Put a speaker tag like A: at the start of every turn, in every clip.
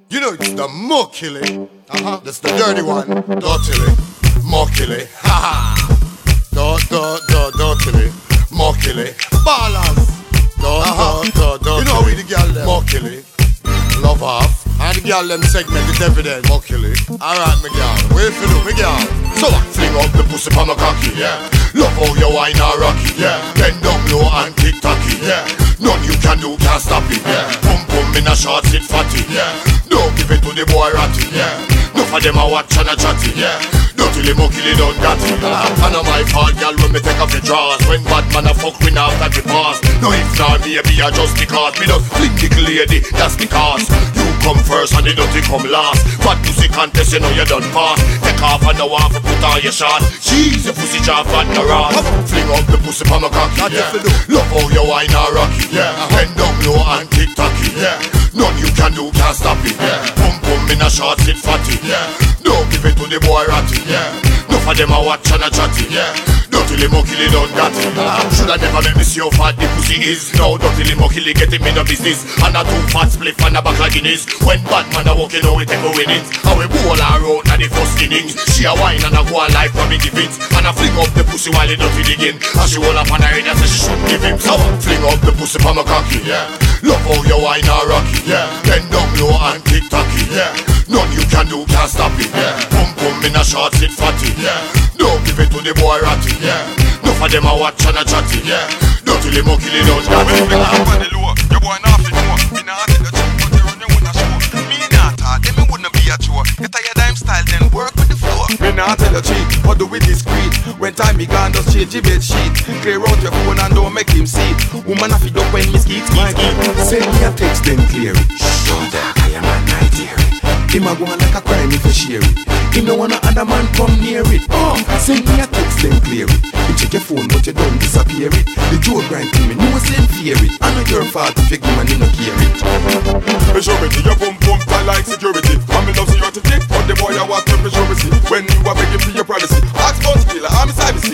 A: You know it's the Mokili. That's the dirty one. Dirtily. Mokili. Ha ha. Dirtily. Mokili. Ballers. You know we the girl them. Mokili. Love off. And the girl them segment it evident. Mokili. Alright, me girl. Wait for you, me girl. So I fling up the pussy pa my cocky, yeah. Love how you wine a rocky, yeah. Bend down low and tick-tocky, yeah. None you can do can't stop it, yeah. Pum pum in a short sit fatty, yeah. Don't give it to the boy ratty, yeah. No for them a watch and a chatty, yeah. Don't till him kill it, don't got it. And on my fault, girl, when me take off the drawers. When bad man a fuck, we not have the pass. No, if not, maybe I just because me just fling the lady, that's the cause. You come first and the dirty come last. Bad pussy contest, you know you done pass. Take off and now off and put on your shot. Jeez, the pussy job and the rod. Fling up the pussy pa my cocky, yeah. Love how you wine a rocky, yeah. Bend down low and tick-tocky, yeah. None you can do can't stop it, yeah. Pum pum in a short sit fatty, yeah. Don't give it to the boy ratty, yeah. No for them a watch and a chatty, yeah. Don't till him kill it, don't got it. Should I never make me see how fat the pussy is. No, don't till him kill it, get him in the business. And a two fat spliff and a back like Guinness. When bad man a walking out, we take a win it. And we bowl her out na the first innings. She a wine and a go a life from me give it. And I fling up the pussy while he dirty digging. And she hold up on her head and say she shouldn't give him. So fling up the pussy pa my cocky, yeah. Love how you wine a rocky, yeah. Bend down low and tick-tocky, yeah. None you can do can't stop it, yeah. Pum pum in a short sit fatty, yeah. Don't give it to the boy ratty, yeah. No for them a watch and a chatty, yeah. Don't till him kill it, don't got it.
B: When you low, your boy not fit more. Me not take the chip, but you run your own a show. Me not hard, them me wouldn't be a chore. You tired dime style, then work with the floor. Me not tell you cheat, but do it discreet. When time be gone, just change your bed sheet. Clear out your phone and don't make him see it. Woman a feed up when me skeet.
C: Send me a text then clear it. Don't talk, I am a night here. Him a go on like a crime if you share it. Him no wanna other man come near it. Send me a text then clear it. You check your phone but you don't disappear it. The Joe grind to me, no same fear it. I know your fault if you give man you no care it.
B: Majority, your boom boom fly like security. I'm in love so you have to take, but the boy I want to majority. When you are begging for your privacy, ask bounty killer, I'm inside the seat.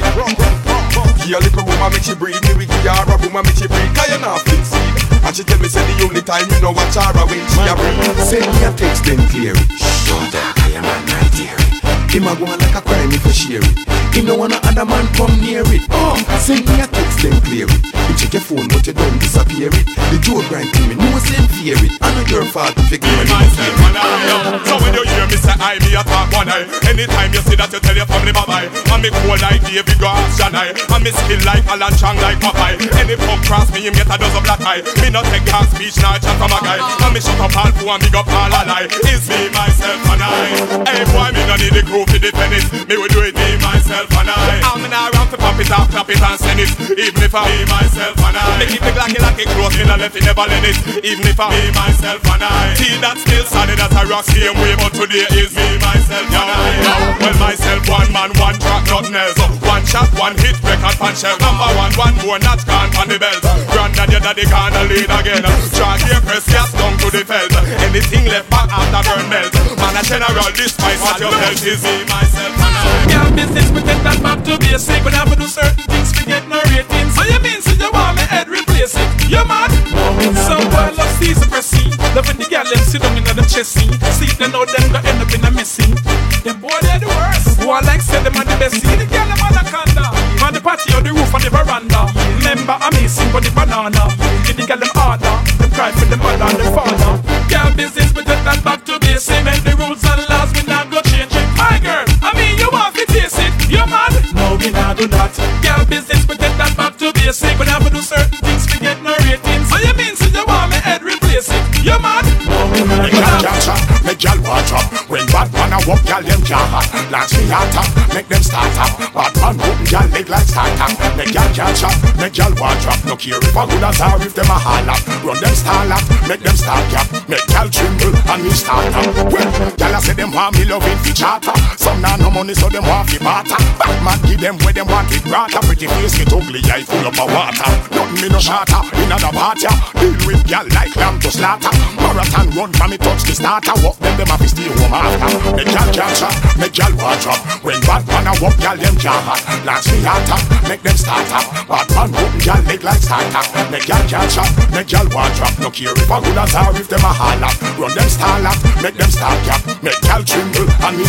B: Give a little woman make she breathe. Me with the a woman make she breathe. Cause you not fling seed. And she tell me say the only time you know watch her when she a breathe.
C: Send me a text then clear it. Don't talk, I am a night here. Him a go on like a crime if you share it. Him no wanna other man come near it. Send me a text then clear it. You check your phone but you don't disappear it. The Joe grind to me, no same fear it. I know your fault if you give me
B: myself and I. So when you hear me say I, me a talk one eye. Anytime you see that you tell your family bye-bye. And me cool like David go ask Janai. And me skill like Alan Chang like Popeye. Any punk cross me, him get a dozen black eye. Me not take car speech, now chat from a guy. And me shut up all fool and big up all a lie. It's me, myself and I. Hey boy, me no need the crew for the tennis. Me will do it me, myself and I. I'm in a round to pop it off, clap it and send it. Even if I be myself and I. Me keep the glocky like it close, me no left it, never let it. Even if I be myself and I. See that still solid as a rock, same way, but today is me, myself and I. Well, myself, one man, one track, nothing else. One shot, one hit, record, punch shell. Number one more notch, gone on the belt. Granddad, your daddy gonna lead again. Charge your press, gas down to the felt. Anything left back after burn melt. Man, a general, despite what your belt is me, myself and I.
D: Girl, business, we take that back to basic. When I have to do certain things, we get no ratings. So you mean, so you want me head replace it? You mad? Some boy love Caesar Pressy. Loving the girl, them sit down in the chest scene. See, they know them go end up in a missing. Them boy, they're the worst. Who I like say them are the best. See the girl, them on the conda. On the patio, the roof, on the veranda. Remember, I'm missing for the banana. Give the girl them harder. Them cry for the mother and the father. Girl, business, we take that back to basic. Make the rules and laws, we not go change it. My girl, I mean, you want to taste it. You mad? No, we not do that. Girl, business, we take that back to basic. We never do certain things, we get no ratings. So you mean, so you want me head replace it? You mad? No, we not do that.
C: Make y'all watch up. When bad man a walk, y'all them can't hot. Launch me hot up, make them start up. Bad man open y'all leg like start up. Make y'all catch up, make y'all watch up. No care if a good as or if them a hall up. Run them stall up, make them start up. Make y'all tremble and me start up. Well, y'all a say them want me loving fi charter. Some now no money so them want fi barter. Bad man give them where them want it brata. Pretty face get ugly, eye full up of water. Nothing me no shatter, in a party. Deal with y'all like lamb to slaughter. Marathon run from me touch the starter. Walk them a fi stay home after. Make y'all catch up, make y'all watch up. When bad man a walk, y'all them can't hot. Launch me hot up, make them start up. Bad man open y'all leg like start up. Make y'all catch up, make y'all watch up. No care if a good as or if them a hall up. Run them stall up, make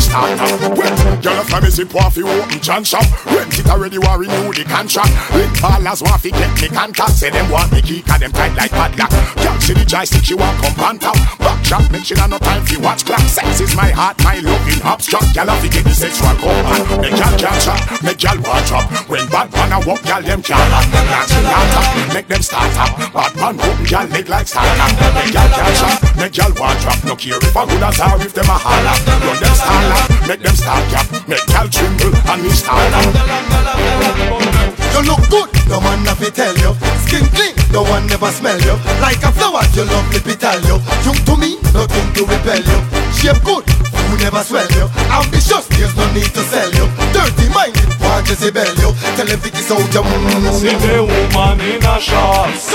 C: start up. Well, girl of me zip off you open John shop. Rent it already war renew the contract. Link ballers want fi get me contact. Say them want me key cause them tight like padlock. Girl see the joystick she want come pan top. Back shot make she no time fi watch clock. Sex is my heart, my love in abstract. Girl have to get the sexual combat. Make girl can't chop, make girl watch up. When bad man a walk, girl them can't laugh. Make them start up. Bad man open girl leg like startup. Make girl can't chop, make girl watch up. No care if a good as or if them a holler. Run them start up, make them start cap. Make girl tremble and me start up.
A: You look good, no man never tell you. Skin clean, no one never smell you. Like a flower, you love me tell you. Young to me, nothing to repel you. Shape good, who never swell you. Ambitious, there's no need to sell you. Dirty minded, want Jezebel you. Tell him Vicky so you
D: See the woman in a shorts,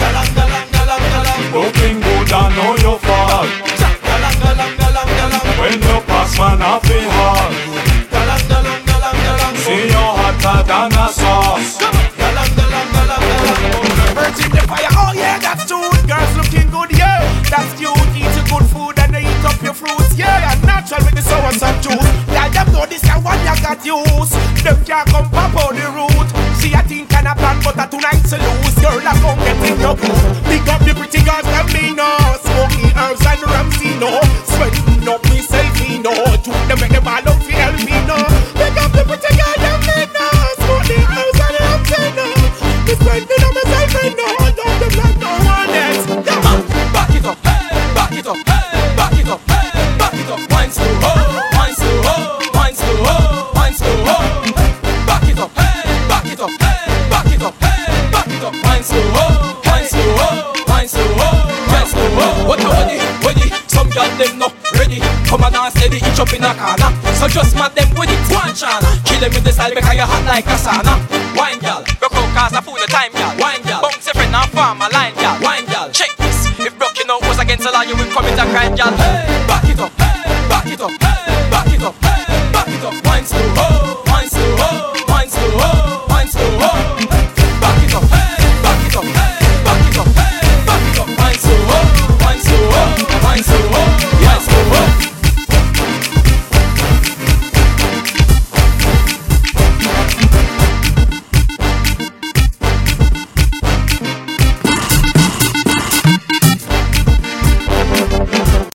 D: looking good and know your fault. When you pass man off the hall, see you hotter than a sauce.
E: Burning the fire, oh yeah, that's cute. Girls looking good, yeah, that's cute. Eat your good food and they eat up your fruits, yeah. And natural with the sour and some juice. Yeah, them know this and one you got use. Them can't come pop on the root. See a thing can a plan, but a tonight's a lose. Girl, I come get in your group. Pick up the pretty girls that me know. Smoky herbs and Ramsino. Sweating up me selfie, no. Took them make them all out for help me, no. Pick up the pretty girls that me know. Smoky herbs and Ramsino. It's sweating up me selfie, no. Don't them like no one else.
F: Back it up, hey, back it up, hey, back it up, hey, back it up. Wine slow, wine slow, wine slow, wine slow. Back it up, hey, back it up, hey, back it up, hey, back it up. Wine slow, wine slow, wine slow, wine slow. What you ready? Some girl them not ready. Come on and steady, each up in a corner. So just mad them with it, one chana. Kill them with the style because you hot like a sauna. Wine girl, rock out cause I fool the time.